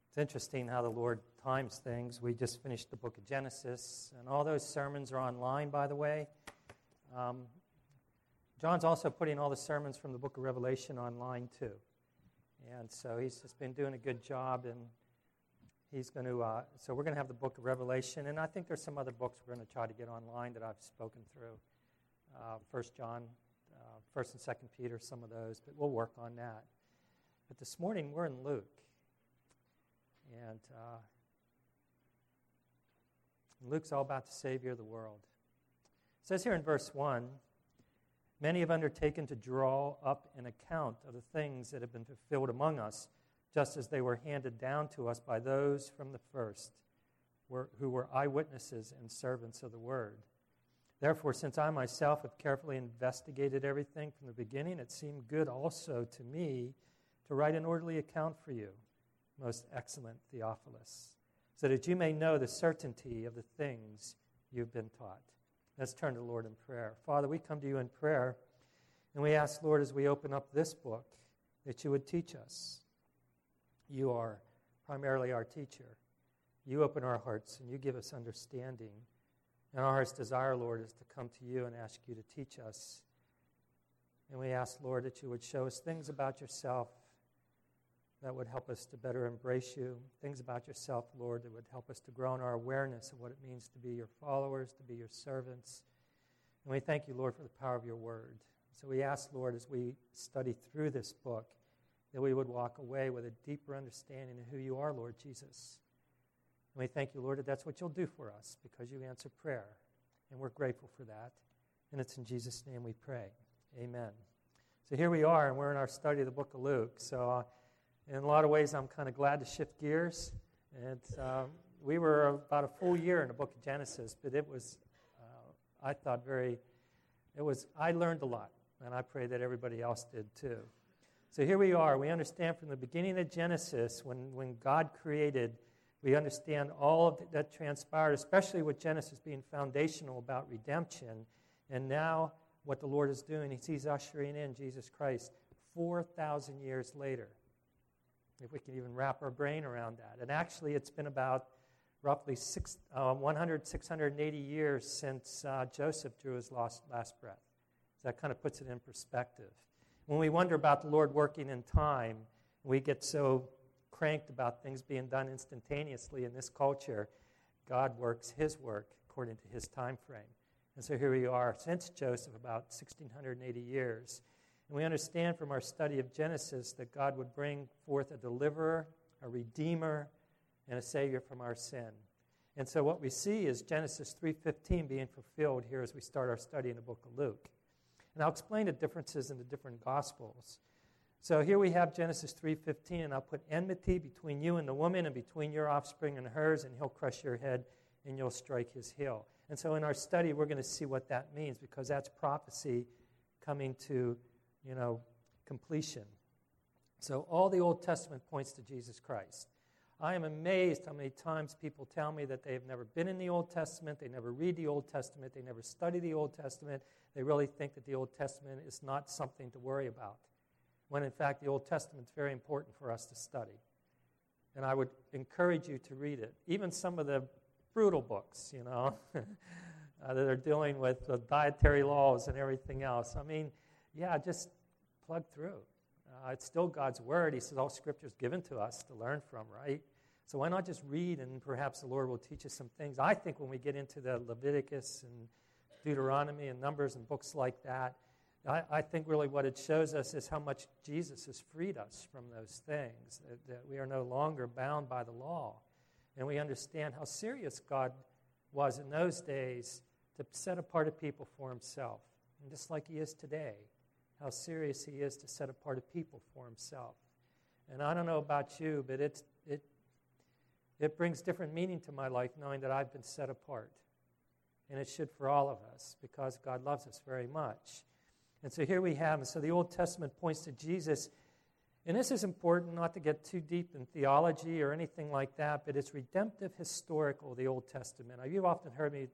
It's interesting how the Lord times things. We just finished the book of Genesis, and all those sermons are online, by the way. John's also putting all the sermons from the book of Revelation online, too. And so he's just been doing a good job, and he's going to, so we're going to have the book of Revelation, and I think there's some other books we're going to try to get online that I've spoken through. 1 John, 1 and 2 Peter, some of those, but we'll work on that. But this morning, we're in Luke. And Luke's all about the Savior of the world. It says here in verse 1, many have undertaken to draw up an account of the things that have been fulfilled among us, just as they were handed down to us by those from the first, who were eyewitnesses and servants of the word. Therefore, since I myself have carefully investigated everything from the beginning, it seemed good also to me to write an orderly account for you, most excellent Theophilus, so that you may know the certainty of the things you've been taught. Let's turn to the Lord in prayer. Father, we come to you in prayer, and we ask, Lord, as we open up this book, that you would teach us. You are primarily our teacher. You open our hearts, and you give us understanding. And our heart's desire, Lord, is to come to you and ask you to teach us. And we ask, Lord, that you would show us things about yourself that would help us to better embrace you, things about yourself, Lord, that would help us to grow in our awareness of what it means to be your followers, to be your servants. And we thank you, Lord, for the power of your word. So we ask, Lord, as we study through this book, that we would walk away with a deeper understanding of who you are, Lord Jesus. And we thank you, Lord, that that's what you'll do for us because you answer prayer. And we're grateful for that. And it's in Jesus' name we pray. Amen. So here we are, and we're in our study of the book of Luke. So in a lot of ways, I'm kind of glad to shift gears. And we were about a full year in the book of Genesis, but it was, I thought, I learned a lot, and I pray that everybody else did too. So here we are. We understand from the beginning of Genesis, when God created, we understand all of that transpired, especially with Genesis being foundational about redemption. And now what the Lord is doing, he's ushering in Jesus Christ 4,000 years later. If we can even wrap our brain around that. And actually, it's been about roughly 680 years since Joseph drew his last breath. So that kind of puts it in perspective. When we wonder about the Lord working in time, we get so cranked about things being done instantaneously in this culture. God works his work according to his time frame. And so here we are since Joseph, about 1,680 years. And we understand from our study of Genesis that God would bring forth a deliverer, a redeemer, and a savior from our sin. And so what we see is Genesis 3:15 being fulfilled here as we start our study in the book of Luke. And I'll explain the differences in the different Gospels. So here we have Genesis 3:15, and I'll put enmity between you and the woman and between your offspring and hers, and he'll crush your head and you'll strike his heel. And so in our study, we're going to see what that means because that's prophecy coming to completion. So all the Old Testament points to Jesus Christ. I am amazed how many times people tell me that they've never been in the Old Testament, they never read the Old Testament, they never study the Old Testament. They really think that the Old Testament is not something to worry about, when in fact the Old Testament is very important for us to study. And I would encourage you to read it. Even some of the brutal books, that are dealing with the dietary laws and everything else. I mean, just plug through. It's still God's word. He says all Scripture is given to us to learn from, right? So why not just read, and perhaps the Lord will teach us some things. I think when we get into the Leviticus and Deuteronomy and Numbers and books like that, I think really what it shows us is how much Jesus has freed us from those things, that we are no longer bound by the law. And we understand how serious God was in those days to set apart a people for himself. And just like he is today, how serious he is to set apart a people for himself. And I don't know about you, but it brings different meaning to my life knowing that I've been set apart. And it should for all of us because God loves us very much. And so here we have, and so the Old Testament points to Jesus. And this is important not to get too deep in theology or anything like that, but it's redemptive historical, the Old Testament. You've often heard me,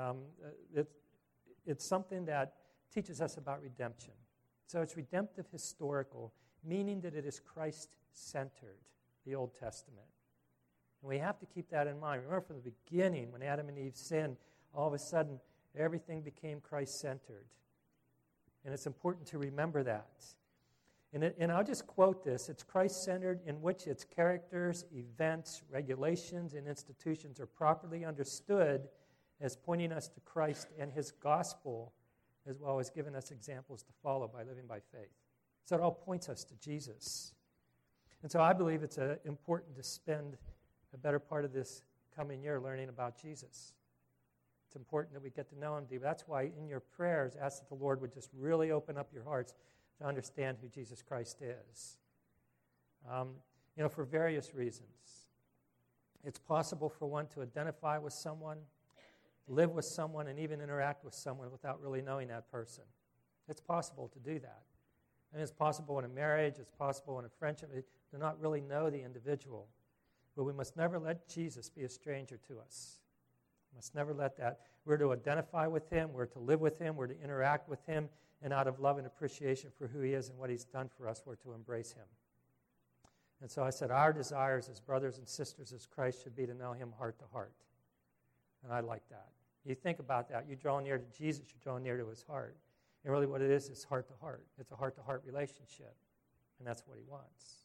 it's something that teaches us about redemption. So it's redemptive historical, meaning that it is Christ-centered, the Old Testament. And we have to keep that in mind. Remember from the beginning, when Adam and Eve sinned, all of a sudden, everything became Christ-centered. And it's important to remember that. And I'll just quote this. It's Christ-centered in which its characters, events, regulations, and institutions are properly understood as pointing us to Christ and his gospel, as well as giving us examples to follow by living by faith. So it all points us to Jesus. And so I believe it's important to spend a better part of this coming year learning about Jesus. It's important that we get to know him deep. That's why in your prayers, ask that the Lord would just really open up your hearts to understand who Jesus Christ is. For various reasons. It's possible for one to identify with someone, live with someone, and even interact with someone without really knowing that person. It's possible to do that. And it's possible in a marriage, it's possible in a friendship, to not really know the individual. But we must never let Jesus be a stranger to us. We must never let that. We're to identify with him, we're to live with him, we're to interact with him, and out of love and appreciation for who he is and what he's done for us, we're to embrace him. And so I said, our desires as brothers and sisters as Christ should be to know him heart to heart. And I like that. You think about that. You draw near to Jesus, you draw near to his heart. And really what it is heart to heart. It's a heart-to-heart relationship. And that's what he wants.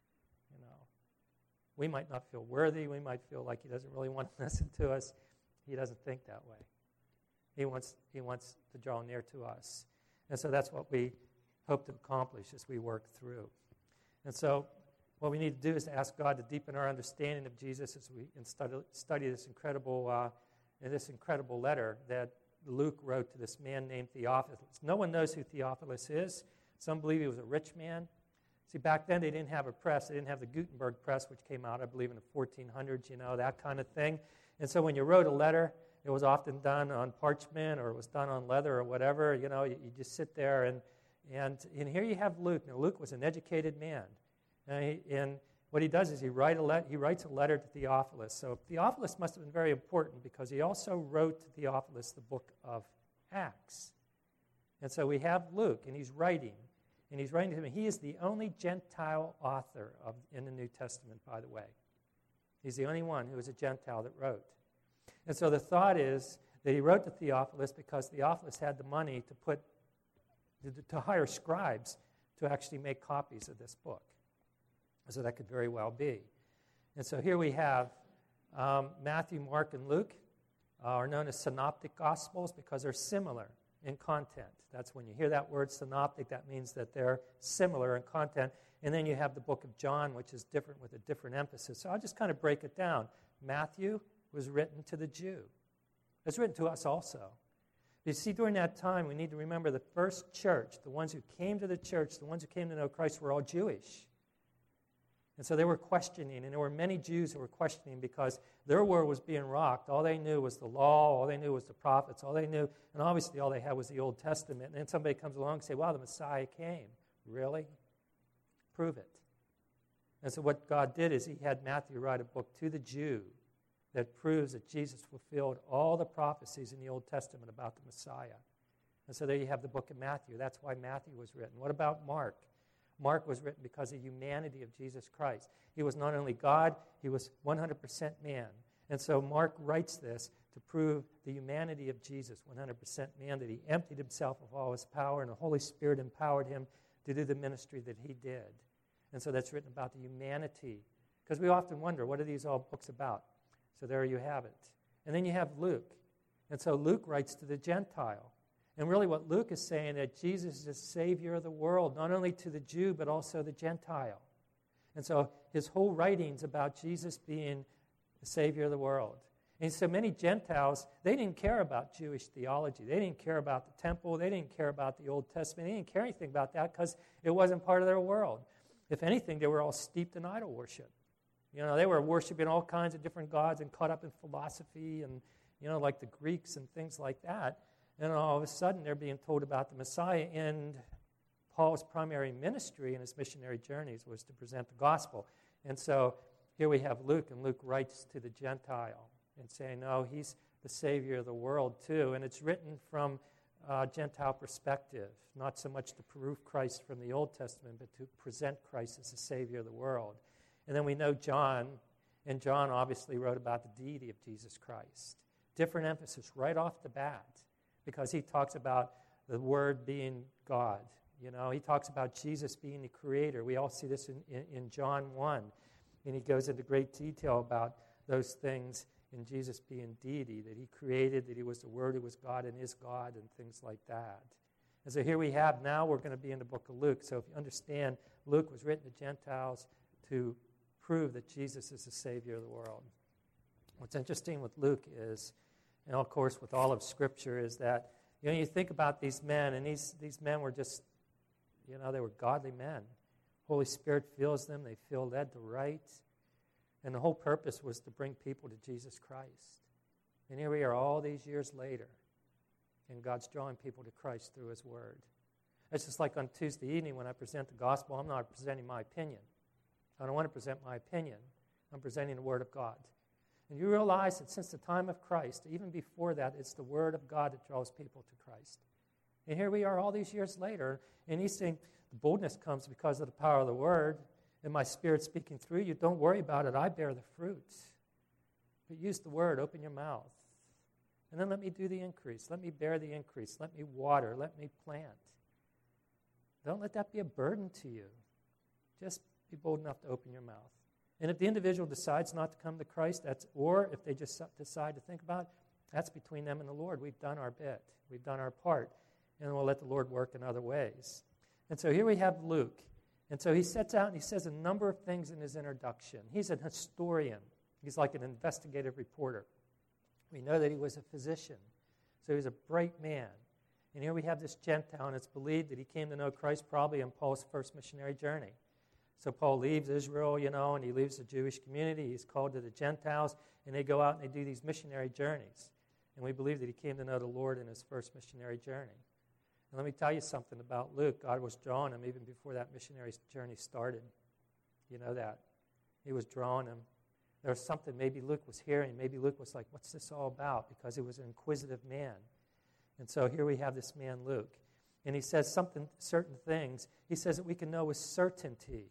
We might not feel worthy. We might feel like he doesn't really want to listen to us. He doesn't think that way. He wants to draw near to us. And so that's what we hope to accomplish as we work through. And so what we need to do is to ask God to deepen our understanding of Jesus as we study this incredible letter that Luke wrote to this man named Theophilus. No one knows who Theophilus is. Some believe he was a rich man. See, back then they didn't have a press. They didn't have the Gutenberg press, which came out, I believe, in the 1400s, that kind of thing. And so when you wrote a letter, it was often done on parchment or it was done on leather or whatever. You just sit there and here you have Luke. Now, Luke was an educated man. And what he does is he writes a letter to Theophilus. So Theophilus must have been very important because he also wrote to Theophilus the book of Acts. And so we have Luke, and he's writing. And he's writing to him. He is the only Gentile author in the New Testament, by the way. He's the only one who is a Gentile that wrote. And so the thought is that he wrote to Theophilus because Theophilus had the money to hire scribes to actually make copies of this book. So that could very well be. And so here we have Matthew, Mark, and Luke are known as synoptic gospels because they're similar in content. That's when you hear that word synoptic, that means that they're similar in content. And then you have the book of John, which is different with a different emphasis. So I'll just kind of break it down. Matthew was written to the Jew. It's written to us also. You see, during that time, we need to remember the first church, the ones who came to the church, the ones who came to know Christ were all Jewish. And so they were questioning, and there were many Jews who were questioning because their world was being rocked. All they knew was the law, all they knew was the prophets, all they knew, and obviously all they had was the Old Testament. And then somebody comes along and says, wow, the Messiah came. Really? Prove it. And so what God did is he had Matthew write a book to the Jew that proves that Jesus fulfilled all the prophecies in the Old Testament about the Messiah. And so there you have the book of Matthew. That's why Matthew was written. What about Mark? Mark was written because of the humanity of Jesus Christ. He was not only God, he was 100% man. And so Mark writes this to prove the humanity of Jesus, 100% man, that he emptied himself of all his power, and the Holy Spirit empowered him to do the ministry that he did. And so that's written about the humanity. Because we often wonder, what are these all books about? So there you have it. And then you have Luke. And so Luke writes to the Gentile. And really what Luke is saying, that Jesus is the Savior of the world, not only to the Jew, but also the Gentile. And so his whole writing's about Jesus being the Savior of the world. And so many Gentiles, they didn't care about Jewish theology. They didn't care about the temple. They didn't care about the Old Testament. They didn't care anything about that because it wasn't part of their world. If anything, they were all steeped in idol worship. They were worshiping all kinds of different gods and caught up in philosophy and, like the Greeks and things like that. And all of a sudden, they're being told about the Messiah. And Paul's primary ministry in his missionary journeys was to present the gospel. And so here we have Luke, and Luke writes to the Gentile and saying, no, he's the Savior of the world too. And it's written from a Gentile perspective, not so much to prove Christ from the Old Testament, but to present Christ as the Savior of the world. And then we know John, And John obviously wrote about the deity of Jesus Christ. Different emphasis right off the bat, because he talks about the Word being God. You know, he talks about Jesus being the creator. We all see this in John 1. And he goes into great detail about those things in Jesus being deity, that he created, that he was the Word, who was God and is God, and things like that. And so here we have, now we're going to be in the book of Luke. So if you understand, Luke was written to Gentiles to prove that Jesus is the Savior of the world. What's interesting with Luke is, and of course with all of Scripture, is that, you know, you think about these men, and these men were just, you know, they were godly men. Holy Spirit fills them. They feel led to right. And the whole purpose was to bring people to Jesus Christ. And here we are all these years later, and God's drawing people to Christ through His Word. It's just like on Tuesday evening when I present the gospel, I'm not presenting my opinion. I don't want to present my opinion. I'm presenting the Word of God. And you realize that since the time of Christ, even before that, it's the Word of God that draws people to Christ. And here we are all these years later, and he's saying the boldness comes because of the power of the Word, and my Spirit speaking through you. Don't worry about it. I bear the fruits. But use the Word. Open your mouth. And then let me do the increase. Let me bear the increase. Let me water. Let me plant. Don't let that be a burden to you. Just be bold enough to open your mouth. And if the individual decides not to come to Christ, or if they just decide to think about it, that's between them and the Lord. We've done our bit. We've done our part. And we'll let the Lord work in other ways. And so here we have Luke. And so he sets out and he says a number of things in his introduction. He's an historian. He's like an investigative reporter. We know that he was a physician. So he was a bright man. And here we have this Gentile, and it's believed that he came to know Christ probably on Paul's first missionary journey. So Paul leaves Israel, you know, and he leaves the Jewish community. He's called to the Gentiles, and they go out and they do these missionary journeys. And we believe that he came to know the Lord in his first missionary journey. And let me tell you something about Luke. God was drawing him even before that missionary journey started. You know that. He was drawing him. There was something maybe Luke was hearing. Maybe Luke was like, what's this all about? Because he was an inquisitive man. And so here we have this man, Luke. And he says certain things. He says that we can know with certainty.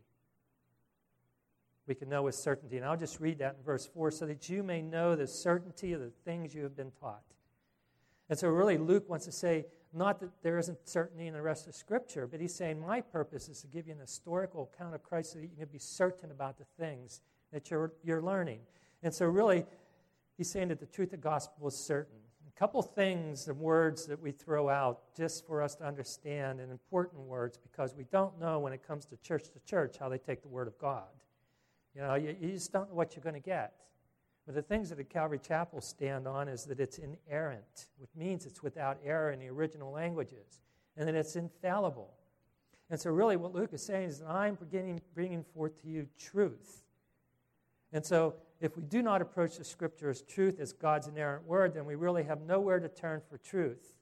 We can know with certainty. And I'll just read that in verse 4. So that you may know the certainty of the things you have been taught. And so really Luke wants to say, not that there isn't certainty in the rest of Scripture, but he's saying my purpose is to give you an historical account of Christ so that you can be certain about the things that you're learning. And so really, he's saying that the truth of the gospel is certain. A couple things and words that we throw out just for us to understand, and important words, because we don't know when it comes to church how they take the Word of God. You know, you just don't know what you're going to get. But the things that the Calvary Chapel stand on is that it's inerrant, which means it's without error in the original languages, and that it's infallible. And so really what Luke is saying is that I'm bringing forth to you truth. And so if we do not approach the Scripture as truth, as God's inerrant word, then we really have nowhere to turn for truth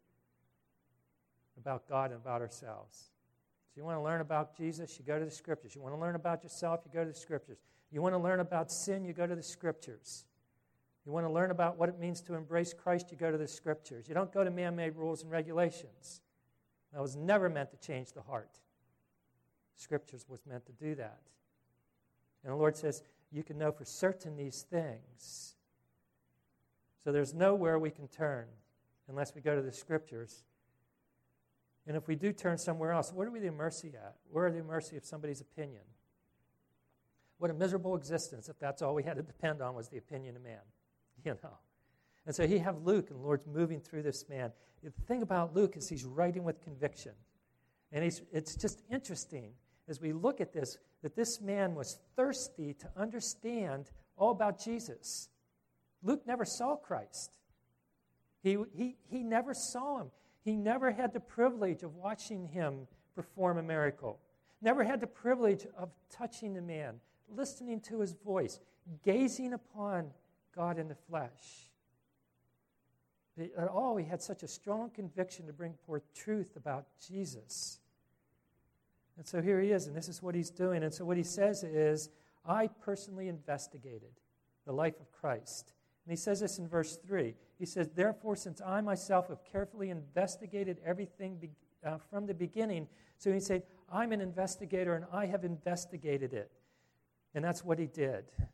about God and about ourselves. So you want to learn about Jesus, you go to the Scriptures. You want to learn about yourself, you go to the Scriptures. You want to learn about sin, you go to the Scriptures. You want to learn about what it means to embrace Christ, you go to the Scriptures. You don't go to man-made rules and regulations. That was never meant to change the heart. Scriptures was meant to do that. And the Lord says, you can know for certain these things. So there's nowhere we can turn unless we go to the Scriptures. And if we do turn somewhere else, what are we the mercy at? Where are the mercy of somebody's opinion? What a miserable existence if that's all we had to depend on was the opinion of man, you know. And so you have Luke, and the Lord's moving through this man. The thing about Luke is he's writing with conviction. And it's just interesting as we look at this, that this man was thirsty to understand all about Jesus. Luke never saw Christ. He never saw him. He never had the privilege of watching him perform a miracle. Never had the privilege of touching the man, listening to his voice, gazing upon God in the flesh. But at all, he had such a strong conviction to bring forth truth about Jesus. And so here he is, and this is what he's doing. And so what he says is, I personally investigated the life of Christ. And he says this in verse 3. He says, therefore, since I myself have carefully investigated everything from the beginning. So he said, I'm an investigator, and I have investigated it. And that's what he did.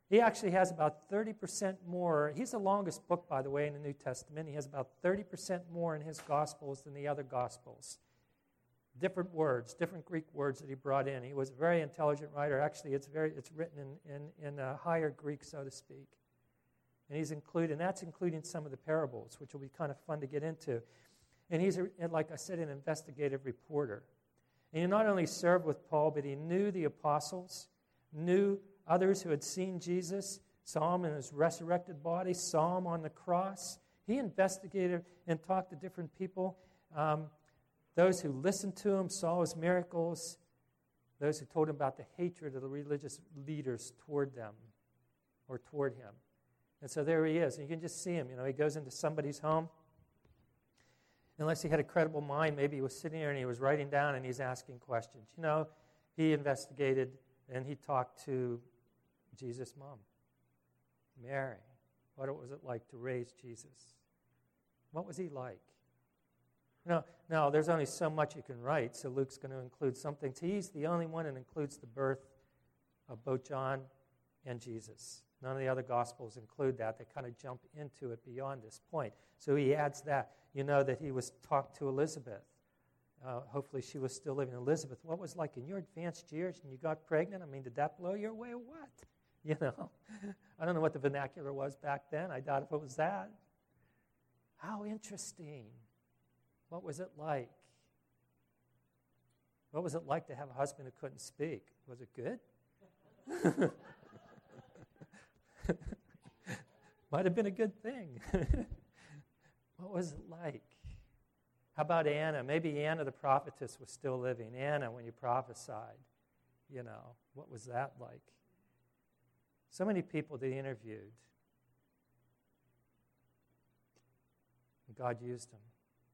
He actually has about 30% more. He's the longest book, by the way, in the New Testament. He has about 30% more in his Gospels than the other Gospels. Different words, different Greek words that he brought in. He was a very intelligent writer. Actually, it's written in a higher Greek, so to speak. And that's including some of the parables, which will be kind of fun to get into. And he's, like I said, an investigative reporter. And he not only served with Paul, but he knew the apostles, knew others who had seen Jesus, saw him in his resurrected body, saw him on the cross. He investigated and talked to different people. Those who listened to him saw his miracles. Those who told him about the hatred of the religious leaders toward them or toward him. And so there he is. And you can just see him. He goes into somebody's home. Unless he had a credible mind, maybe he was sitting there and he was writing down and he's asking questions. He investigated and he talked to Jesus' mom, Mary. What was it like to raise Jesus? What was he like? Now, there's only so much you can write, so Luke's going to include some things. He's the only one that includes the birth of both John and Jesus. None of the other Gospels include that. They kind of jump into it beyond this point. So he adds that. That he was talked to Elizabeth. Hopefully she was still living. Elizabeth, what was like in your advanced years and you got pregnant? Did that blow your way or what? I don't know what the vernacular was back then. I doubt if it was that. How interesting. What was it like? What was it like to have a husband who couldn't speak? Was it good? Might have been a good thing. What was it like? How about Anna? Maybe Anna the prophetess was still living. Anna, when you prophesied, what was that like? So many people they interviewed. And God used them.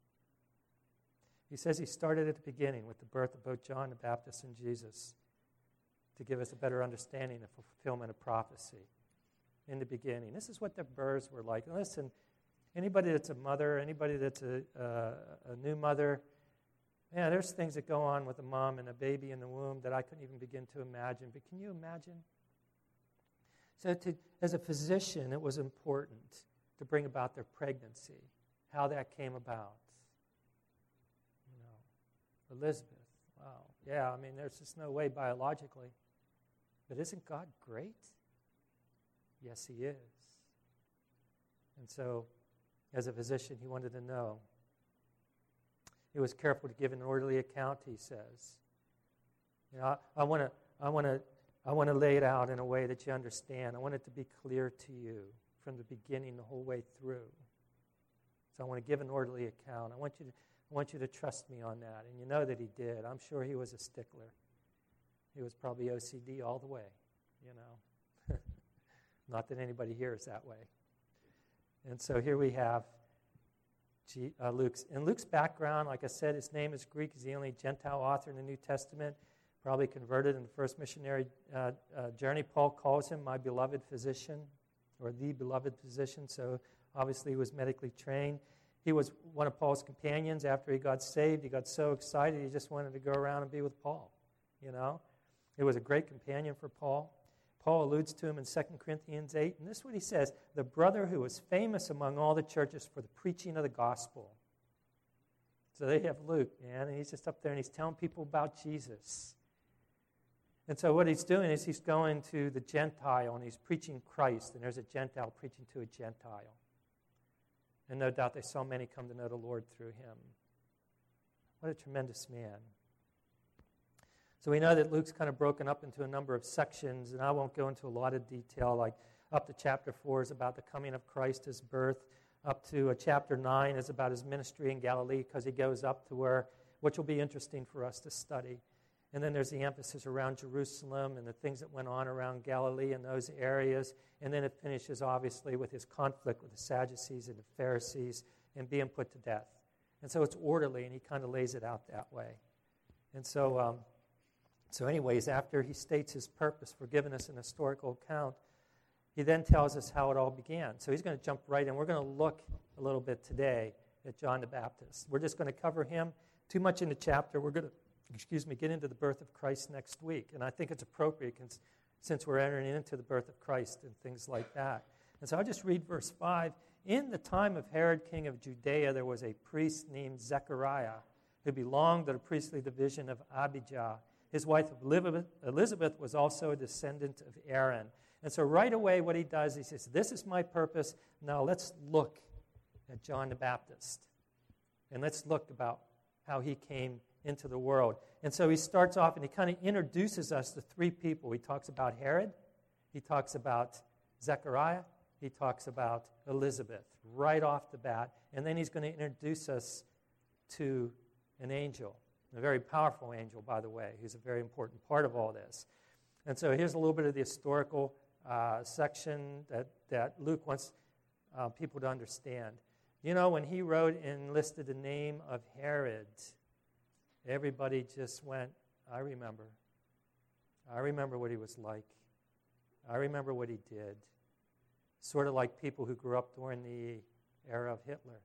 He says he started at the beginning with the birth of both John the Baptist and Jesus to give us a better understanding of fulfillment of prophecy in the beginning. This is what the births were like. And listen, anybody that's a mother, anybody that's a new mother, there's things that go on with a mom and a baby in the womb that I couldn't even begin to imagine. But can you imagine? So as a physician, it was important to bring about their pregnancy, how that came about. Elizabeth, wow. Yeah, there's just no way biologically. But isn't God great? Yes, he is. And so, as a physician, he wanted to know. He was careful to give an orderly account, he says. I want to lay it out in a way that you understand. I want it to be clear to you from the beginning the whole way through. So I want to give an orderly account. I want you to trust me on that. And you know that he did. I'm sure he was a stickler. He was probably OCD all the way, Not that anybody here is that way. And so here we have Luke's. In Luke's background, like I said, his name is Greek. He's the only Gentile author in the New Testament, probably converted in the first missionary journey. Paul calls him my beloved physician, or the beloved physician. So obviously he was medically trained. He was one of Paul's companions. After he got saved, he got so excited he just wanted to go around and be with Paul. It was a great companion for Paul. Paul alludes to him in 2 Corinthians 8, and this is what he says, the brother who was famous among all the churches for the preaching of the gospel. So they have Luke, and he's just up there and he's telling people about Jesus. And so what he's doing is he's going to the Gentile and he's preaching Christ, and there's a Gentile preaching to a Gentile. And no doubt they saw many come to know the Lord through him. What a tremendous man. So we know that Luke's kind of broken up into a number of sections, and I won't go into a lot of detail, like up to chapter 4 is about the coming of Christ, his birth. Up to chapter 9 is about his ministry in Galilee, because he goes up to where, which will be interesting for us to study. And then there's the emphasis around Jerusalem and the things that went on around Galilee and those areas. And then it finishes, obviously, with his conflict with the Sadducees and the Pharisees and being put to death. And so it's orderly, and he kind of lays it out that way. And so anyways, after he states his purpose for giving us an historical account, he then tells us how it all began. So he's going to jump right in. We're going to look a little bit today at John the Baptist. We're just going to cover him. Too much in the chapter. We're going to get into the birth of Christ next week. And I think it's appropriate since we're entering into the birth of Christ and things like that. And so I'll just read verse 5. In the time of Herod, king of Judea, there was a priest named Zechariah who belonged to the priestly division of Abijah. His wife Elizabeth was also a descendant of Aaron. And so right away what he does, he says, this is my purpose. Now let's look at John the Baptist. And let's look about how he came into the world. And so he starts off and he kind of introduces us to three people. He talks about Herod. He talks about Zechariah. He talks about Elizabeth right off the bat. And then he's going to introduce us to an angel, a very powerful angel, by the way, who's a very important part of all this. And so here's a little bit of the historical section that Luke wants people to understand. You know, when he wrote and listed the name of Herod, everybody just went, I remember. I remember what he was like. I remember what he did. Sort of like people who grew up during the era of Hitler,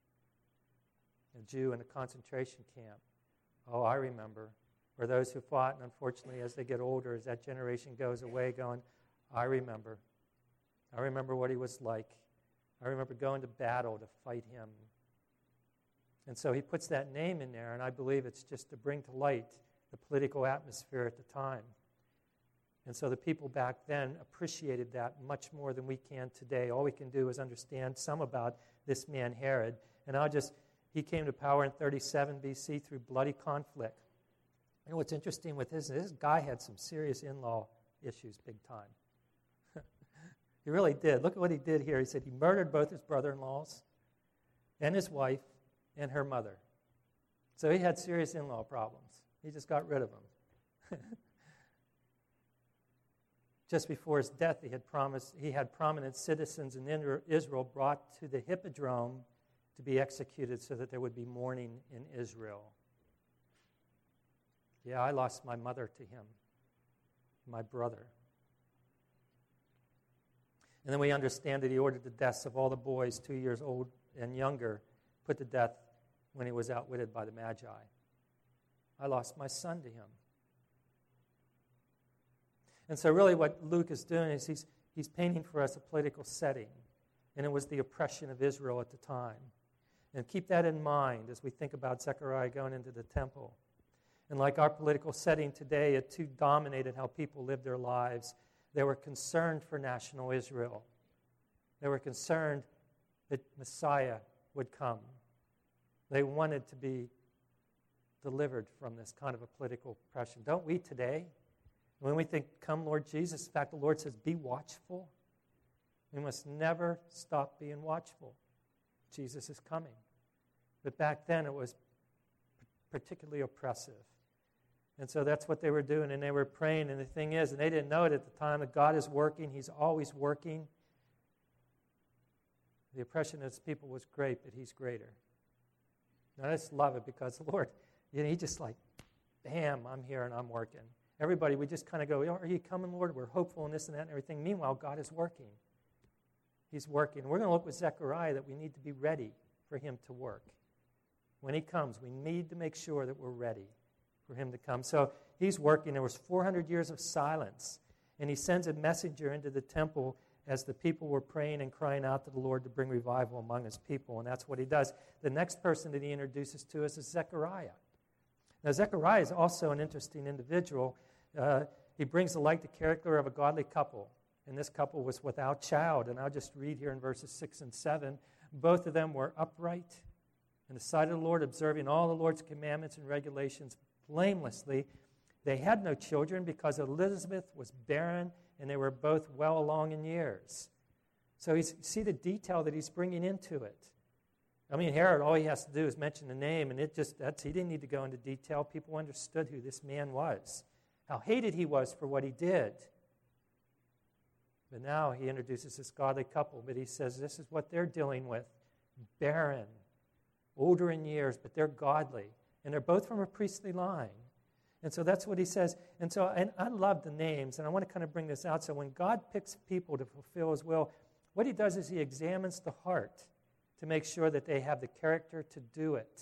a Jew in a concentration camp. Oh, I remember. Or those who fought, and unfortunately, as they get older, as that generation goes away, going, I remember. I remember what he was like. I remember going to battle to fight him. And so he puts that name in there, and I believe it's just to bring to light the political atmosphere at the time. And so the people back then appreciated that much more than we can today. All we can do is understand some about this man Herod. And he came to power in 37 BC through bloody conflict. You know what's interesting with this guy had some serious in-law issues big time. He really did. Look at what he did here. He said he murdered both his brother-in-laws and his wife and her mother. So he had serious in-law problems. He just got rid of them. Just before his death, he had prominent citizens in Israel brought to the hippodrome to be executed so that there would be mourning in Israel. Yeah, I lost my mother to him, my brother. And then we understand that he ordered the deaths of all the boys 2 years old and younger, put to death when he was outwitted by the Magi. I lost my son to him. And so really what Luke is doing is he's painting for us a political setting. And it was the oppression of Israel at the time. And keep that in mind as we think about Zechariah going into the temple. And like our political setting today, it too dominated how people lived their lives. They were concerned for national Israel. They were concerned that Messiah would come. They wanted to be delivered from this kind of a political oppression. Don't we today? When we think, come Lord Jesus, in fact, the Lord says, be watchful. We must never stop being watchful. Jesus is coming. But back then it was particularly oppressive. And so that's what they were doing, and they were praying. And the thing is, and they didn't know it at the time, that God is working. He's always working. The oppression of his people was great, but he's greater. And I just love it because the Lord, he just like, bam, I'm here and I'm working. Everybody, we just kind of go, are you coming, Lord? We're hopeful and this and that and everything. Meanwhile, God is working. He's working. We're going to look with Zechariah that we need to be ready for him to work. When he comes, we need to make sure that we're ready for him to come. So he's working. There was 400 years of silence. And he sends a messenger into the temple as the people were praying and crying out to the Lord to bring revival among his people. And that's what he does. The next person that he introduces to us is Zechariah. Now, Zechariah is also an interesting individual. He brings to light the character of a godly couple. And this couple was without child. And I'll just read here in verses 6 and 7. Both of them were upright in the sight of the Lord, observing all the Lord's commandments and regulations blamelessly. They had no children because Elizabeth was barren, and they were both well along in years. So see the detail that he's bringing into it. I mean, Herod, all he has to do is mention the name, and he didn't need to go into detail. People understood who this man was, how hated he was for what he did. But now he introduces this godly couple, but he says this is what they're dealing with. Barren, older in years, but they're godly. And they're both from a priestly line. And so that's what he says. And I love the names, and I want to kind of bring this out. So when God picks people to fulfill his will, what he does is he examines the heart to make sure that they have the character to do it.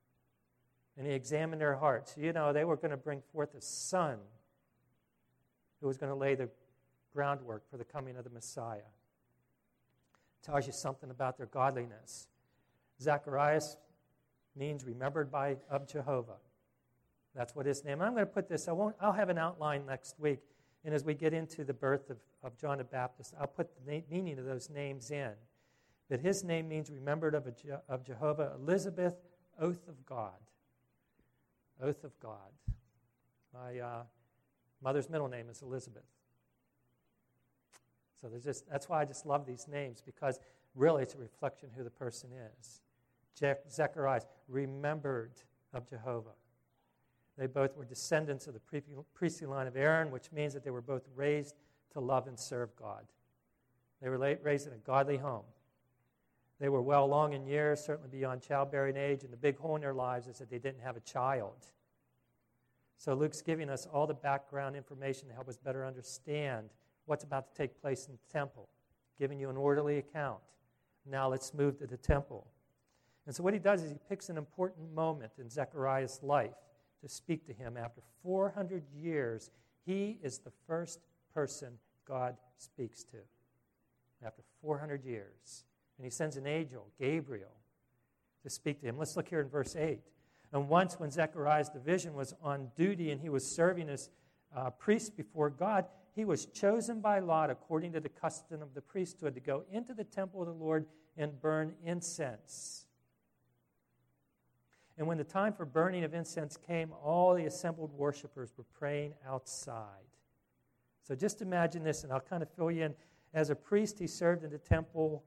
And he examined their hearts. You know, they were going to bring forth a son who was going to lay the groundwork for the coming of the Messiah. Tells you something about their godliness. Zacharias means remembered by of Jehovah. That's what his name. I'm going to put this. I'll have an outline next week, and as we get into the birth of John the Baptist, I'll put the meaning of those names in. But his name means remembered of Jehovah. Elizabeth, oath of God. Oath of God. My mother's middle name is Elizabeth. So that's why I just love these names, because really it's a reflection who the person is. Zechariah, remembered of Jehovah. They both were descendants of the priestly line of Aaron, which means that they were both raised to love and serve God. They were raised in a godly home. They were well along in years, certainly beyond childbearing age, and the big hole in their lives is that they didn't have a child. So Luke's giving us all the background information to help us better understand what's about to take place in the temple, giving you an orderly account. Now let's move to the temple. And so what he does is he picks an important moment in Zechariah's life to speak to him. After 400 years, he is the first person God speaks to. After 400 years. And he sends an angel, Gabriel, to speak to him. Let's look here in verse 8. And once when Zechariah's division was on duty and he was serving as priest before God, he was chosen by lot according to the custom of the priesthood to go into the temple of the Lord and burn incense. And when the time for burning of incense came, all the assembled worshipers were praying outside. So just imagine this, and I'll kind of fill you in. As a priest, he served in the temple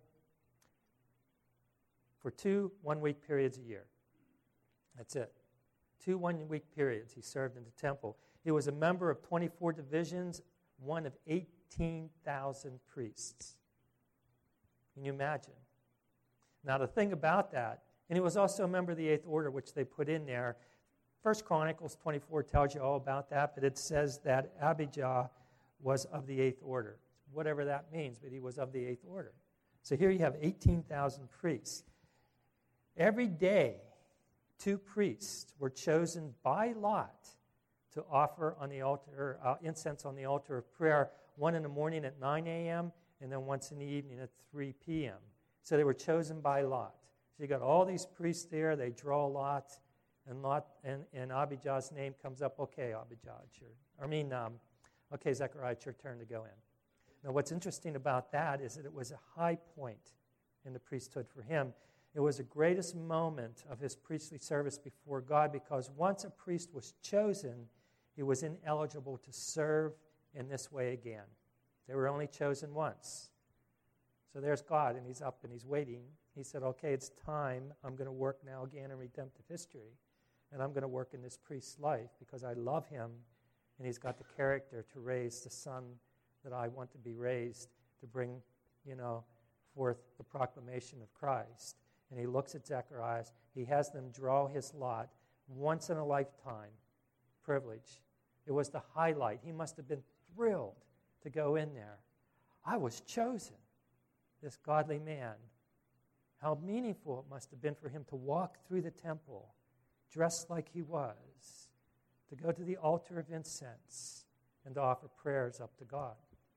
for 2 one-week periods a year. That's it. 2 one-week periods he served in the temple. He was a member of 24 divisions, one of 18,000 priests. Can you imagine? Now, the thing about that, and he was also a member of the 8th order, which they put in there. 1 Chronicles 24 tells you all about that, but it says that Abijah was of the 8th order. Whatever that means, but he was of the 8th order. So here you have 18,000 priests. Every day, 2 priests were chosen by lot to offer on the altar, incense on the altar of prayer, one in the morning at 9 a.m. and then once in the evening at 3 p.m. So they were chosen by lot. So you got all these priests there, they draw lots, and Abijah's name comes up. Okay, Abijah, okay, Zechariah, it's your turn to go in. Now what's interesting about that is that it was a high point in the priesthood for him. It was the greatest moment of his priestly service before God, because once a priest was chosen, he was ineligible to serve in this way again. They were only chosen once. So there's God, and he's up and he's waiting. He said, okay, it's time. I'm going to work now again in redemptive history, and I'm going to work in this priest's life because I love him, and he's got the character to raise the son that I want to be raised, to bring, forth the proclamation of Christ. And he looks at Zechariah. He has them draw his lot, once in a lifetime privilege. It was the highlight. He must have been thrilled to go in there. I was chosen, this godly man. How meaningful it must have been for him to walk through the temple dressed like he was, to go to the altar of incense and to offer prayers up to God.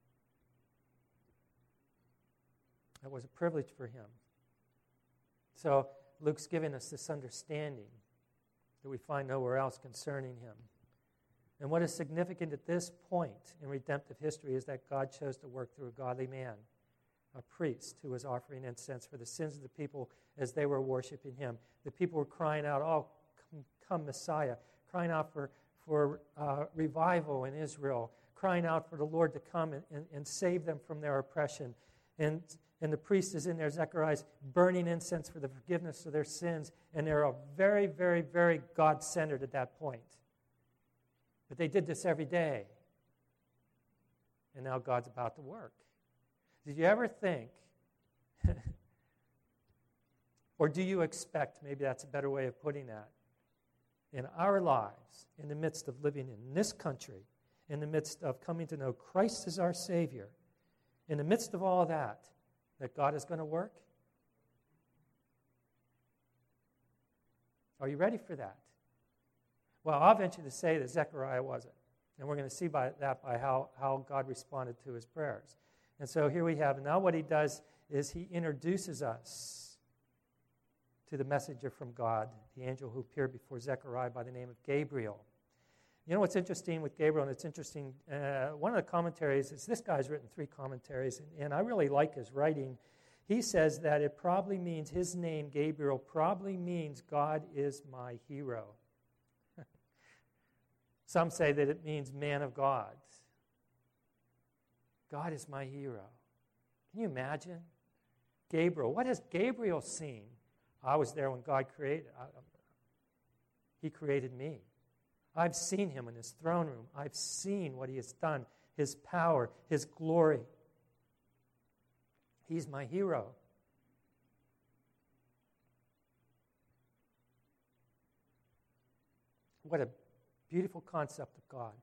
That was a privilege for him. So Luke's giving us this understanding that we find nowhere else concerning him. And what is significant at this point in redemptive history is that God chose to work through a godly man, a priest who was offering incense for the sins of the people as they were worshiping him. The people were crying out, oh, come Messiah, crying out for revival in Israel, crying out for the Lord to come and save them from their oppression. And the priest is in there, Zechariah, burning incense for the forgiveness of their sins, and they're all very, very, very God-centered at that point. But they did this every day. And now God's about to work. Did you ever think, or do you expect, maybe that's a better way of putting that, in our lives, in the midst of living in this country, in the midst of coming to know Christ as our Savior, in the midst of all that God is going to work? Are you ready for that? Well, I'll venture to say that Zechariah wasn't. And we're going to see by how God responded to his prayers. And so here we have, now what he does is he introduces us to the messenger from God, the angel who appeared before Zechariah by the name of Gabriel. You know what's interesting with Gabriel, and it's interesting, one of the commentaries is, this guy's written 3 commentaries, and I really like his writing. He says that it probably means, his name, Gabriel, probably means God is my hero. Some say that it means man of God. God is my hero. Can you imagine? Gabriel. What has Gabriel seen? I was there when God created. He created me. I've seen him in his throne room. I've seen what he has done, his power, his glory. He's my hero. What a beautiful concept of God.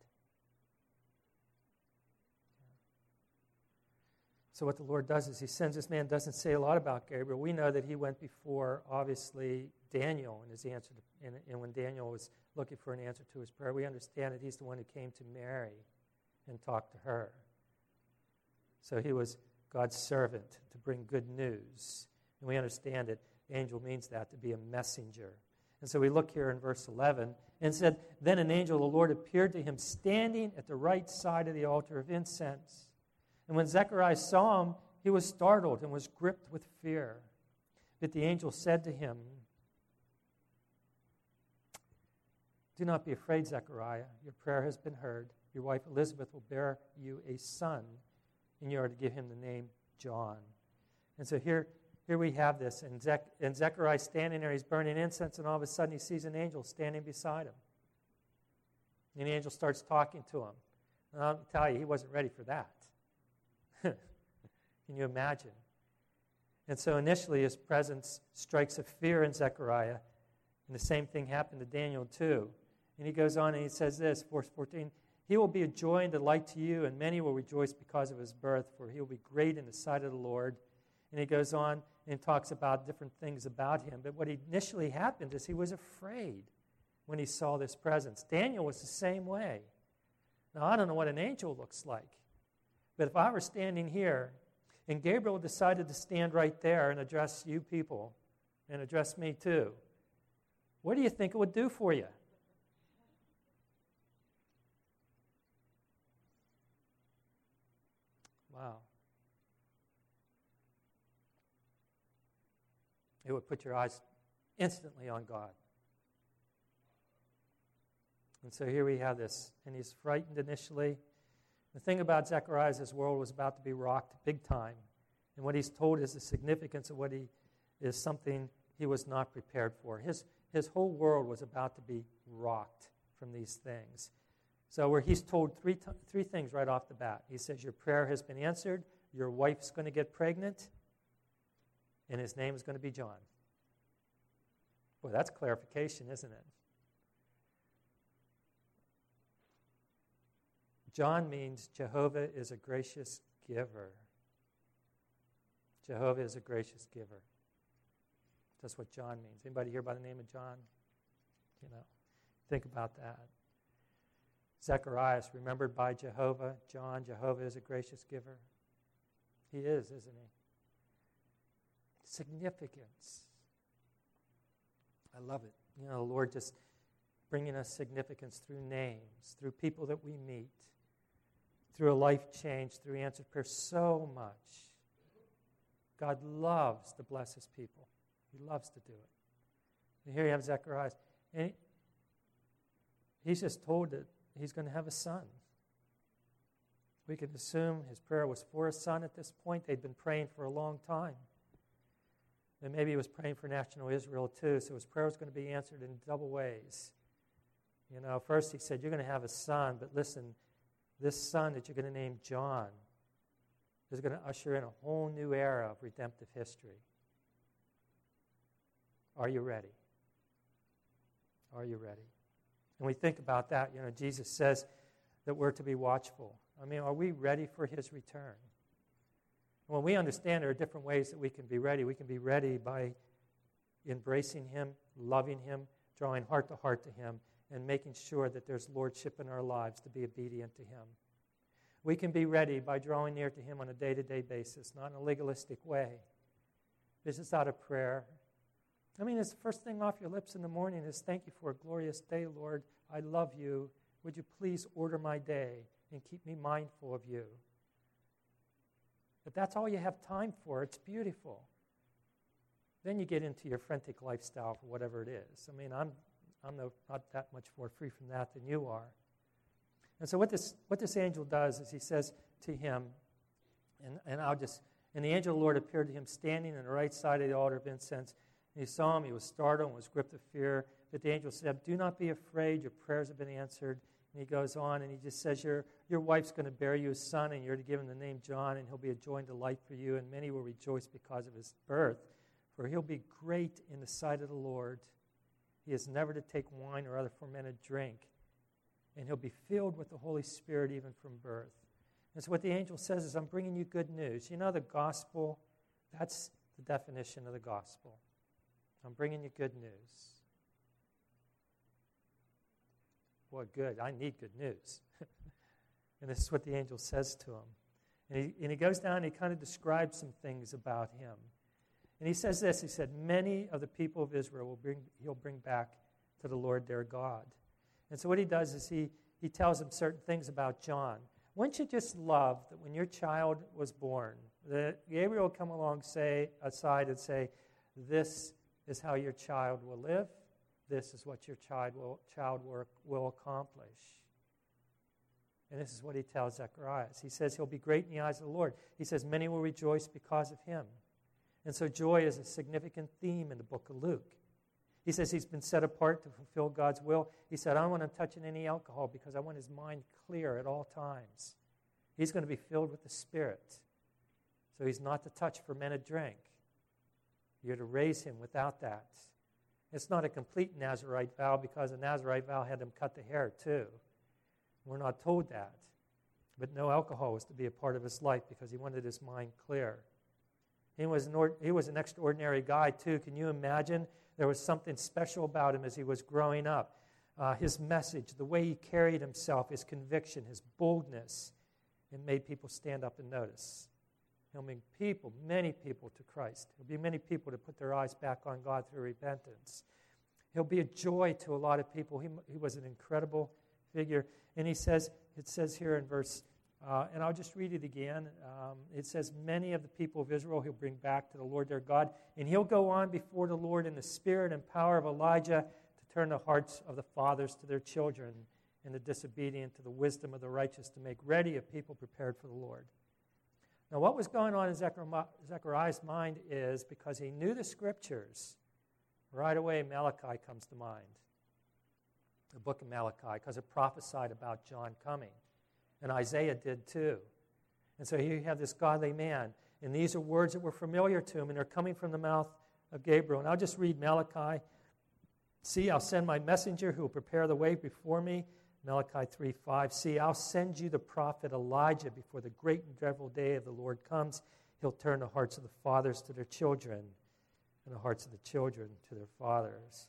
So what the Lord does is he sends this man. Doesn't say a lot about Gabriel. We know that he went before, obviously, Daniel and his answer to, and when Daniel was looking for an answer to his prayer, we understand that he's the one who came to Mary and talked to her. So he was God's servant to bring good news. And we understand that angel means that, to be a messenger. And so we look here in verse 11, and said, then an angel of the Lord appeared to him standing at the right side of the altar of incense. And when Zechariah saw him, he was startled and was gripped with fear. But the angel said to him, do not be afraid, Zechariah. Your prayer has been heard. Your wife Elizabeth will bear you a son, and you are to give him the name John. And so here we have this, and Zechariah's standing there, he's burning incense, and all of a sudden he sees an angel standing beside him. And the angel starts talking to him. And I'll tell you, he wasn't ready for that. Can you imagine? And so initially his presence strikes a fear in Zechariah, and the same thing happened to Daniel too. And he goes on and he says this, verse 14, he will be a joy and delight to you, and many will rejoice because of his birth, for he will be great in the sight of the Lord. And he goes on and talks about different things about him. But what initially happened is he was afraid when he saw this presence. Daniel was the same way. Now, I don't know what an angel looks like. But if I were standing here and Gabriel decided to stand right there and address you people and address me too, what do you think it would do for you? Wow. It would put your eyes instantly on God. And so here we have this, and he's frightened initially. The thing about Zechariah is his world was about to be rocked big time. And what he's told is the significance of what he is something he was not prepared for. His whole world was about to be rocked from these things. So where he's told three things right off the bat. He says, your prayer has been answered, your wife's going to get pregnant, and his name is going to be John. Boy, that's clarification, isn't it? John means Jehovah is a gracious giver. Jehovah is a gracious giver. That's what John means. Anybody here by the name of John? You know, think about that. Zechariah, remembered by Jehovah. John, Jehovah is a gracious giver. He is, isn't he? Significance. I love it. You know, the Lord just bringing us significance through names, through people that we meet, through a life change, through answered prayer, so much. God loves to bless his people. He loves to do it. And here you have Zechariah. And he's just told that he's going to have a son. We can assume his prayer was for a son at this point. They'd been praying for a long time. And maybe he was praying for national Israel too, so his prayer was going to be answered in double ways. You know, first he said, you're going to have a son, but listen, this son that you're going to name John is going to usher in a whole new era of redemptive history. Are you ready? Are you ready? And we think about that. You know, Jesus says that we're to be watchful. I mean, are we ready for his return? Well, we understand there are different ways that we can be ready. We can be ready by embracing him, loving him, drawing heart to him, and making sure that there's lordship in our lives to be obedient to Him. We can be ready by drawing near to Him on a day-to-day basis, not in a legalistic way. This is out of prayer. I mean, it's the first thing off your lips in the morning is, thank you for a glorious day, Lord. I love you. Would you please order my day and keep me mindful of you? But that's all you have time for. It's beautiful. Then you get into your frantic lifestyle for whatever it is. I mean, I'm not that much more free from that than you are. And so what this angel does is he says to him, and the angel of the Lord appeared to him standing on the right side of the altar of incense. And he saw him, he was startled and was gripped with fear. But the angel said, do not be afraid, your prayers have been answered. And he goes on and he just says, your wife's going to bear you a son, and you're to give him the name John, and he'll be a joy and delight for you, and many will rejoice because of his birth. For he'll be great in the sight of the Lord. He is never to take wine or other fermented drink, and he'll be filled with the Holy Spirit even from birth. And so what the angel says is, I'm bringing you good news. You know, the gospel, that's the definition of the gospel. I'm bringing you good news. Boy, good. I need good news. And this is what the angel says to him. And he goes down and he kind of describes some things about him. And he says this, he said, many of the people of Israel he'll bring back to the Lord their God. And so what he does is he tells them certain things about John. Wouldn't you just love that when your child was born, that Gabriel would come along aside and say, this is how your child will live. This is what your child will accomplish. And this is what he tells Zacharias. He says he'll be great in the eyes of the Lord. He says many will rejoice because of him. And so joy is a significant theme in the book of Luke. He says he's been set apart to fulfill God's will. He said, I don't want him touching any alcohol because I want his mind clear at all times. He's going to be filled with the Spirit. So he's not to touch fermented drink. You're to raise him without that. It's not a complete Nazirite vow because a Nazirite vow had him cut the hair too. We're not told that. But no alcohol was to be a part of his life because he wanted his mind clear. He was an extraordinary guy too. Can you imagine? There was something special about him as he was growing up. His message, the way he carried himself, his conviction, his boldness, it made people stand up and notice. He'll bring many people to Christ. There'll be many people to put their eyes back on God through repentance. He'll be a joy to a lot of people. He was an incredible figure. And it says here in verse, and I'll just read it again. It says, many of the people of Israel he'll bring back to the Lord their God, and he'll go on before the Lord in the spirit and power of Elijah to turn the hearts of the fathers to their children and the disobedient to the wisdom of the righteous, to make ready a people prepared for the Lord. Now, what was going on in Zechariah's mind is, because he knew the Scriptures, right away Malachi comes to mind. The book of Malachi, because it prophesied about John coming. And Isaiah did too. And so here you have this godly man. And these are words that were familiar to him, and they're coming from the mouth of Gabriel. And I'll just read Malachi. See, I'll send my messenger who will prepare the way before me. Malachi 3:5. See, I'll send you the prophet Elijah before the great and dreadful day of the Lord comes. He'll turn the hearts of the fathers to their children and the hearts of the children to their fathers.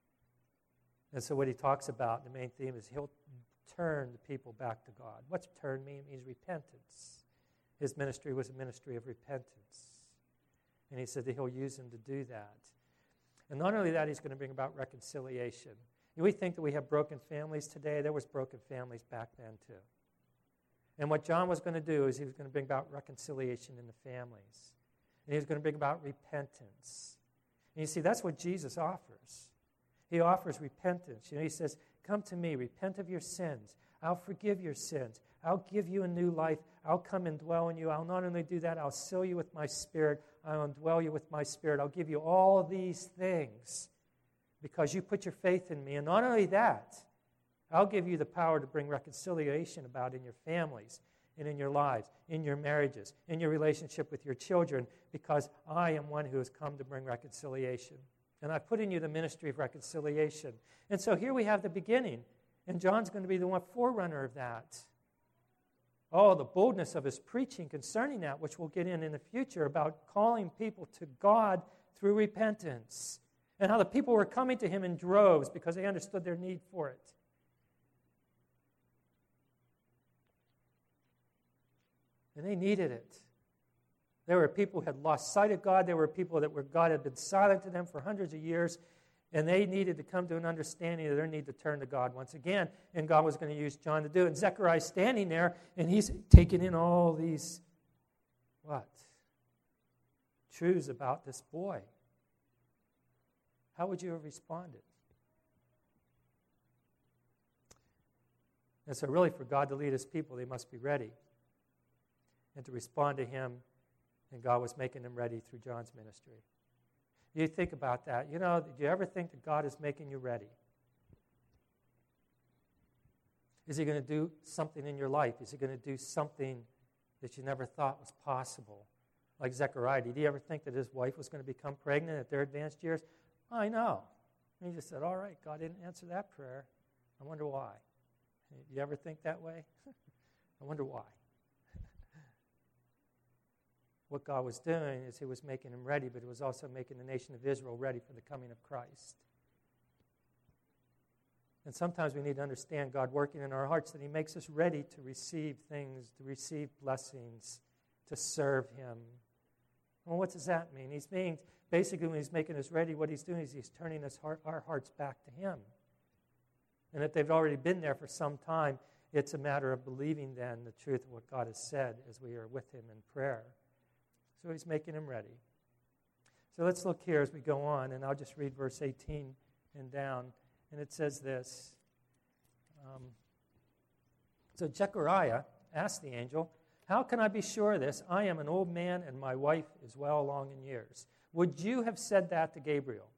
And so what he talks about, the main theme is he'll turn the people back to God. What's turn mean? It means repentance. His ministry was a ministry of repentance. And he said that he'll use him to do that. And not only that, he's going to bring about reconciliation. We think that we have broken families today. There was broken families back then too. And what John was going to do is he was going to bring about reconciliation in the families. And he was going to bring about repentance. And you see, that's what Jesus offers. He offers repentance. He says, come to me, repent of your sins. I'll forgive your sins. I'll give you a new life. I'll come and dwell in you. I'll not only do that, I'll seal you with my Spirit. I'll indwell you with my Spirit. I'll give you all these things because you put your faith in me. And not only that, I'll give you the power to bring reconciliation about in your families and in your lives, in your marriages, in your relationship with your children, because I am one who has come to bring reconciliation. And I've put in you the ministry of reconciliation. And so here we have the beginning. And John's going to be the one forerunner of that. Oh, the boldness of his preaching concerning that, which we'll get in the future, about calling people to God through repentance. and how the people were coming to him in droves because they understood their need for it. And they needed it. There were people who had lost sight of God. There were people that God had been silent to them for hundreds of years, and they needed to come to an understanding of their need to turn to God once again, and God was going to use John to do it. And Zechariah's standing there, and he's taking in all these, truths about this boy. How would you have responded? And so really, for God to lead his people, they must be ready and to respond to him, and God was making them ready through John's ministry. You think about that. Do you ever think that God is making you ready? Is he going to do something in your life? Is he going to do something that you never thought was possible? Like Zechariah, did he ever think that his wife was going to become pregnant at their advanced years? I know. And he just said, all right, God didn't answer that prayer. I wonder why. You ever think that way? I wonder why. What God was doing is he was making him ready, but he was also making the nation of Israel ready for the coming of Christ. And sometimes we need to understand God working in our hearts, that he makes us ready to receive things, to receive blessings, to serve him. Well, what does that mean? Basically, when he's making us ready, what he's doing is he's turning our hearts back to him. And if they've already been there for some time, it's a matter of believing then the truth of what God has said as we are with him in prayer. So he's making him ready. So let's look here as we go on, and I'll just read verse 18 and down. And it says this. So Zechariah asked the angel, how can I be sure of this? I am an old man, and my wife is well along in years. Would you have said that to Gabriel?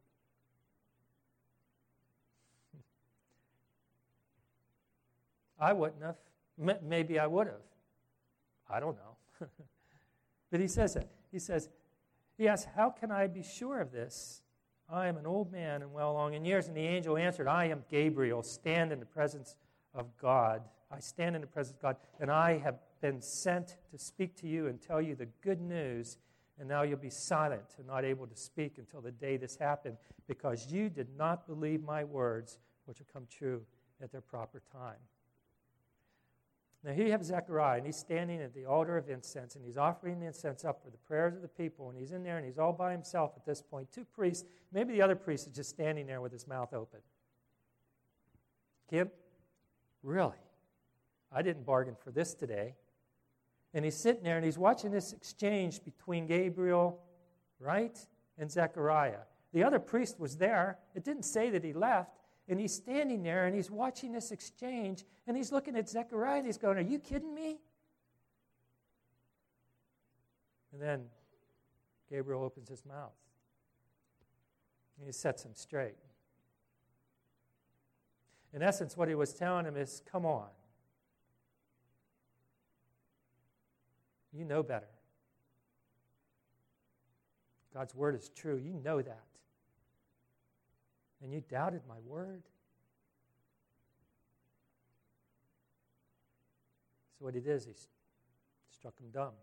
I wouldn't have. Maybe I would have. I don't know. But he says it. He asks, how can I be sure of this? I am an old man and well along in years. And the angel answered, I am Gabriel, stand in the presence of God. I stand in the presence of God, and I have been sent to speak to you and tell you the good news, and now you'll be silent and not able to speak until the day this happened, because you did not believe my words, which will come true at their proper time. Now here you have Zechariah, and he's standing at the altar of incense, and he's offering the incense up for the prayers of the people, and he's in there, and he's all by himself at this point. Two priests, maybe the other priest is just standing there with his mouth open. Kim, really? I didn't bargain for this today. And he's sitting there, and he's watching this exchange between Gabriel, right, and Zechariah. The other priest was there. It didn't say that he left. And he's standing there, and he's watching this exchange, and he's looking at Zechariah, and he's going, are you kidding me? And then Gabriel opens his mouth, and he sets him straight. In essence, what he was telling him is, come on. You know better. God's word is true. You know that. And you doubted my word. So what he did is he struck him dumb.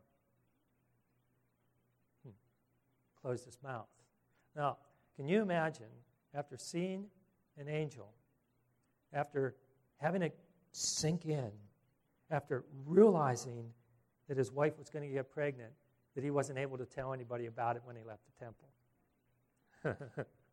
Closed his mouth. Now, can you imagine, after seeing an angel, after having it sink in, after realizing that his wife was going to get pregnant, that he wasn't able to tell anybody about it when he left the temple?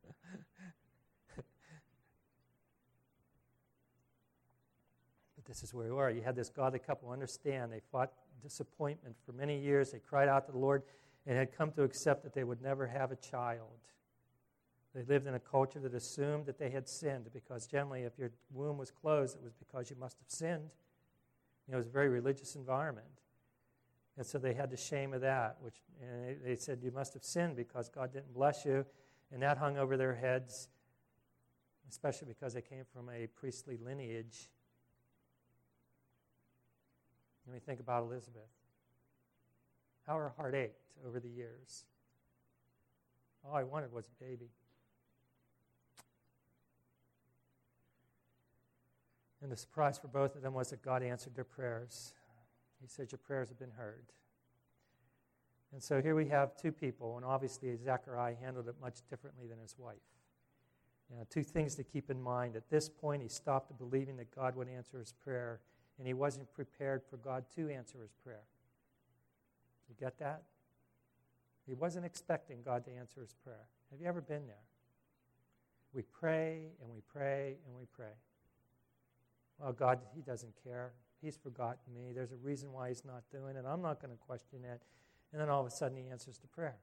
This is where we are. You had this godly couple understand. They fought disappointment for many years. They cried out to the Lord and had come to accept that they would never have a child. They lived in a culture that assumed that they had sinned, because generally if your womb was closed, it was because you must have sinned. It was a very religious environment. And so they had the shame of that, and they said, you must have sinned because God didn't bless you. And that hung over their heads, especially because they came from a priestly lineage. When we think about Elizabeth, how her heart ached over the years. All I wanted was a baby. And the surprise for both of them was that God answered their prayers. He said, your prayers have been heard. And so here we have two people, and obviously Zechariah handled it much differently than his wife. Two things to keep in mind. At this point, he stopped believing that God would answer his prayer, and he wasn't prepared for God to answer his prayer. You get that? He wasn't expecting God to answer his prayer. Have you ever been there? We pray, and we pray, and we pray. Well, God, he doesn't care. He's forgotten me. There's a reason why he's not doing it. I'm not going to question it. And then all of a sudden, he answers the prayer.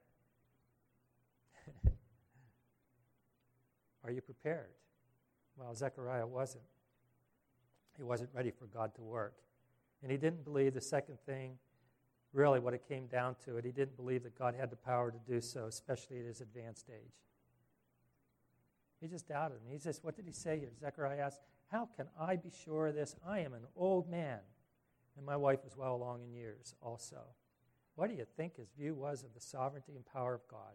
Are you prepared? Well, Zechariah wasn't. He wasn't ready for God to work. And he didn't believe the second thing, really what it came down to it, he didn't believe that God had the power to do so, especially at his advanced age. He just doubted him. He says, what did he say here? Zechariah asked, how can I be sure of this? I am an old man, and my wife is well along in years also. What do you think his view was of the sovereignty and power of God?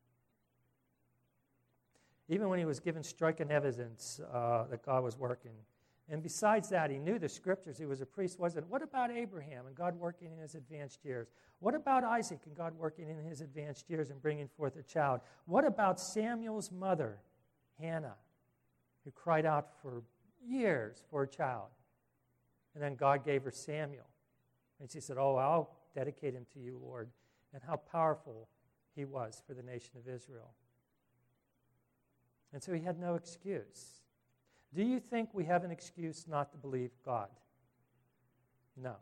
Even when he was given striking evidence that God was working. And besides that, he knew the scriptures. He was a priest, wasn't it? What about Abraham and God working in his advanced years? What about Isaac and God working in his advanced years and bringing forth a child? What about Samuel's mother, Hannah, who cried out for years for a child? And then God gave her Samuel. And she said, oh, I'll dedicate him to you, Lord. And how powerful he was for the nation of Israel. And so he had no excuse. Do you think we have an excuse not to believe God? No.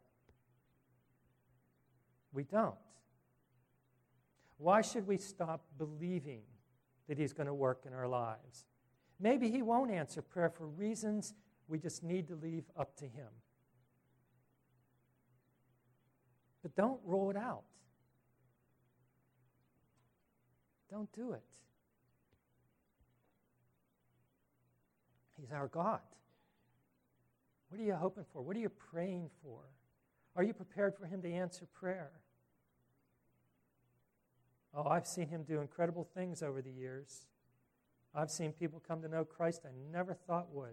We don't. Why should we stop believing that he's going to work in our lives? Maybe he won't answer prayer for reasons we just need to leave up to him. But don't rule it out. Don't do it. He's our God. What are you hoping for? What are you praying for? Are you prepared for him to answer prayer? Oh, I've seen him do incredible things over the years. I've seen people come to know Christ I never thought would.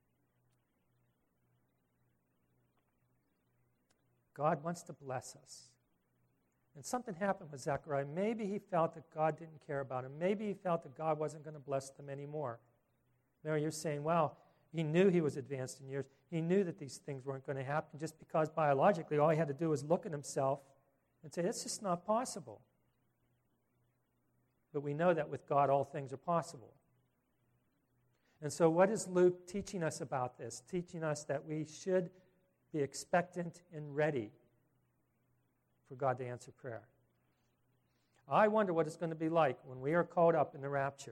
God wants to bless us. And something happened with Zechariah. Maybe he felt that God didn't care about him. Maybe he felt that God wasn't going to bless them anymore. Now you're saying, well, he knew he was advanced in years. He knew that these things weren't going to happen just because biologically all he had to do was look at himself and say, that's just not possible. But we know that with God all things are possible. And so what is Luke teaching us about this? Teaching us that we should be expectant and ready for God to answer prayer. I wonder what it's going to be like when we are caught up in the rapture.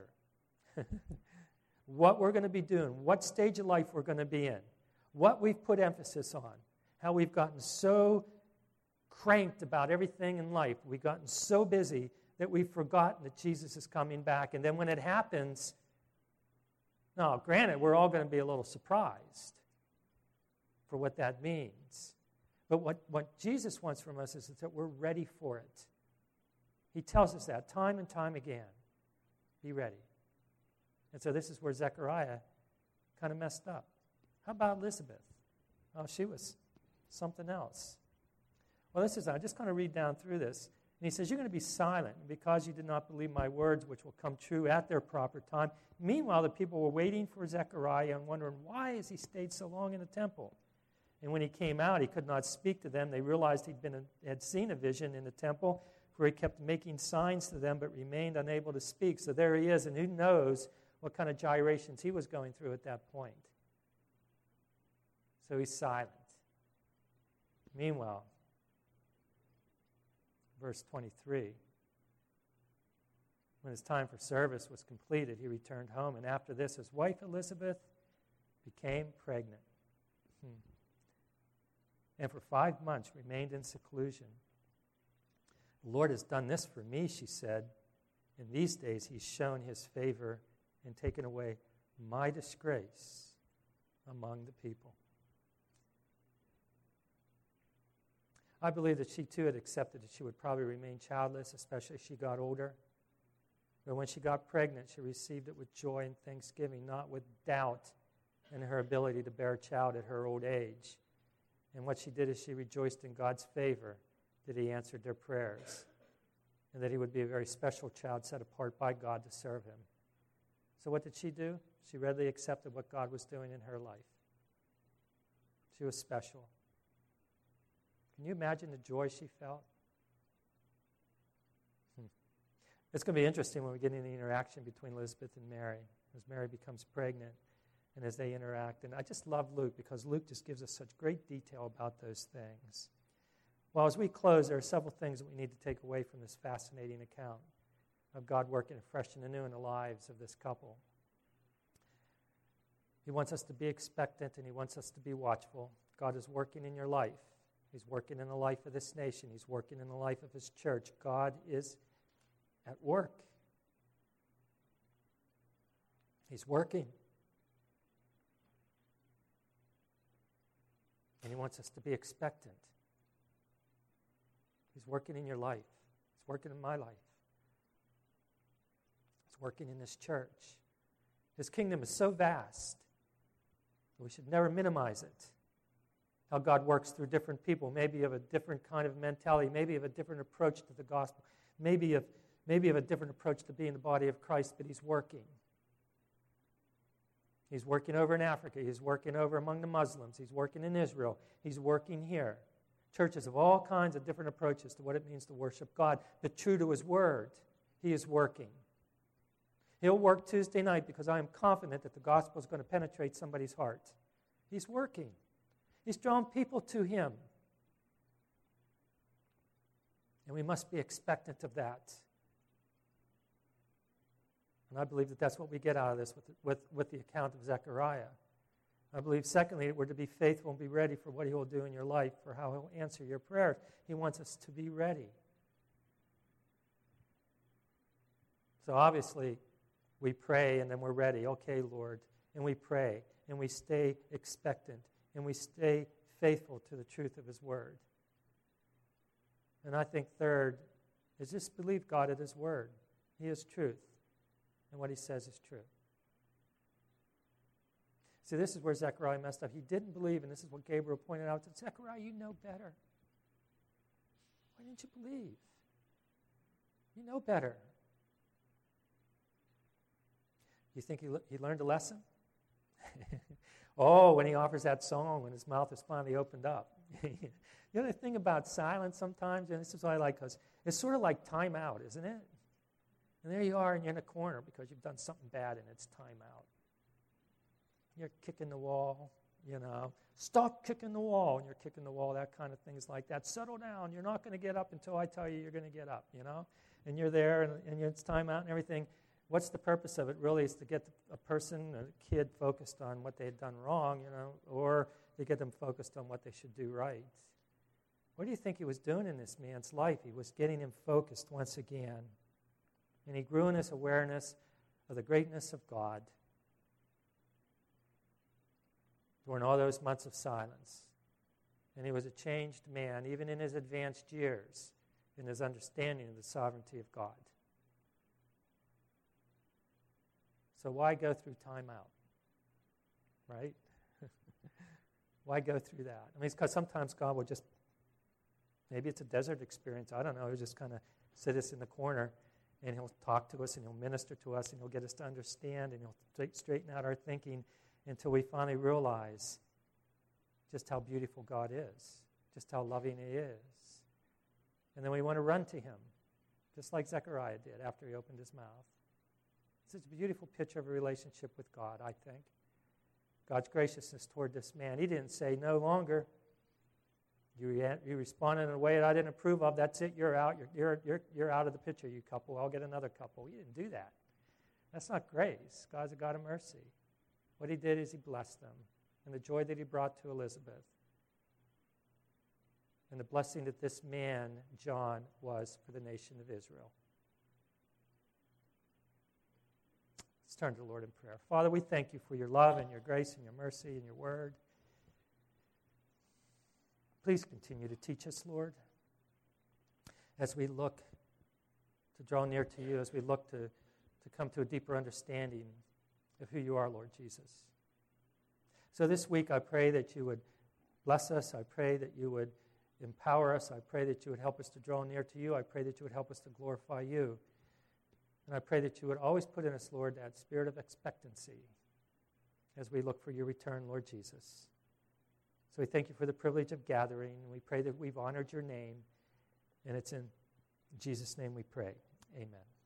What we're going to be doing, what stage of life we're going to be in, what we've put emphasis on, how we've gotten so cranked about everything in life, we've gotten so busy that we've forgotten that Jesus is coming back. And then when it happens, now, granted, we're all going to be a little surprised for what that means. But what Jesus wants from us is that we're ready for it. He tells us that time and time again. Be ready. And so this is where Zechariah kind of messed up. How about Elizabeth? Oh, she was something else. Well, I'm just going to read down through this. And he says, you're going to be silent because you did not believe my words, which will come true at their proper time. Meanwhile, the people were waiting for Zechariah and wondering, why has he stayed so long in the temple? And when he came out, he could not speak to them. They realized he had seen a vision in the temple, for he kept making signs to them, but remained unable to speak. So there he is, and who knows what kind of gyrations he was going through at that point. So he's silent. Meanwhile, verse 23, when his time for service was completed, he returned home, and after this, his wife Elizabeth became pregnant. And for 5 months remained in seclusion. The Lord has done this for me, she said. In these days he's shown his favor and taken away my disgrace among the people. I believe that she too had accepted that she would probably remain childless, especially as she got older. But when she got pregnant, she received it with joy and thanksgiving, not with doubt in her ability to bear a child at her old age. And what she did is she rejoiced in God's favor that he answered their prayers and that he would be a very special child set apart by God to serve him. So what did she do? She readily accepted what God was doing in her life. She was special. Can you imagine the joy she felt? It's going to be interesting when we get into the interaction between Elizabeth and Mary, as Mary becomes pregnant and as they interact. And I just love Luke because Luke just gives us such great detail about those things. Well, as we close, there are several things that we need to take away from this fascinating account of God working afresh and anew in the lives of this couple. He wants us to be expectant and he wants us to be watchful. God is working in your life. He's working in the life of this nation. He's working in the life of his church. God is at work. He's working. And he wants us to be expectant. He's working in your life. He's working in my life. He's working in this church. His kingdom is so vast that we should never minimize it. How God works through different people, maybe of a different kind of mentality, maybe of a different approach to the gospel, maybe of a different approach to being the body of Christ, but he's working. He's working over in Africa. He's working over among the Muslims. He's working in Israel. He's working here. Churches have all kinds of different approaches to what it means to worship God, but true to his word, he is working. He'll work Tuesday night because I am confident that the gospel is going to penetrate somebody's heart. He's working. He's drawn people to him. And we must be expectant of that. And I believe that that's what we get out of this with the account of Zechariah. I believe, secondly, that we're to be faithful and be ready for what he will do in your life, for how he'll answer your prayers. He wants us to be ready. So obviously, we pray and then we're ready. Okay, Lord. And we pray and we stay expectant and we stay faithful to the truth of his word. And I think third is just believe God at his word. He is truth. And what he says is true. See, this is where Zechariah messed up. He didn't believe, and this is what Gabriel pointed out. Zechariah, you know better. Why didn't you believe? You know better. You think he learned a lesson? Oh, when he offers that song, when his mouth is finally opened up. The other thing about silence sometimes, and this is what I like, because it's sort of like time out, isn't it? And there you are, and you're in a corner because you've done something bad, and it's time out. You're kicking the wall, Stop kicking the wall, and you're kicking the wall, that kind of things like that. Settle down. You're not going to get up until I tell you you're going to get up, And you're there, and it's time out and everything. What's the purpose of it really is to get a person, a kid, focused on what they had done wrong, or to get them focused on what they should do right. What do you think he was doing in this man's life? He was getting him focused once again. And he grew in his awareness of the greatness of God during all those months of silence. And he was a changed man, even in his advanced years, in his understanding of the sovereignty of God. So why go through time out? Right? Why go through that? I mean, it's because sometimes God will just, maybe it's a desert experience, I don't know, he'll just kind of sit us in the corner and he'll talk to us and he'll minister to us and he'll get us to understand and he'll straighten out our thinking until we finally realize just how beautiful God is, just how loving he is. And then we want to run to him, just like Zechariah did after he opened his mouth. It's a beautiful picture of a relationship with God, I think. God's graciousness toward this man. He didn't say, no longer. You responded in a way that I didn't approve of. That's it. You're out. You're out of the picture, you couple. I'll get another couple. He didn't do that. That's not grace. God's a God of mercy. What he did is he blessed them. And the joy that he brought to Elizabeth. And the blessing that this man, John, was for the nation of Israel. Let's turn to the Lord in prayer. Father, we thank you for your love and your grace and your mercy and your word. Please continue to teach us, Lord, as we look to draw near to you, as we look to come to a deeper understanding of who you are, Lord Jesus. So this week I pray that you would bless us. I pray that you would empower us. I pray that you would help us to draw near to you. I pray that you would help us to glorify you. And I pray that you would always put in us, Lord, that spirit of expectancy as we look for your return, Lord Jesus. So we thank you for the privilege of gathering, and we pray that we've honored your name, and it's in Jesus' name we pray. Amen.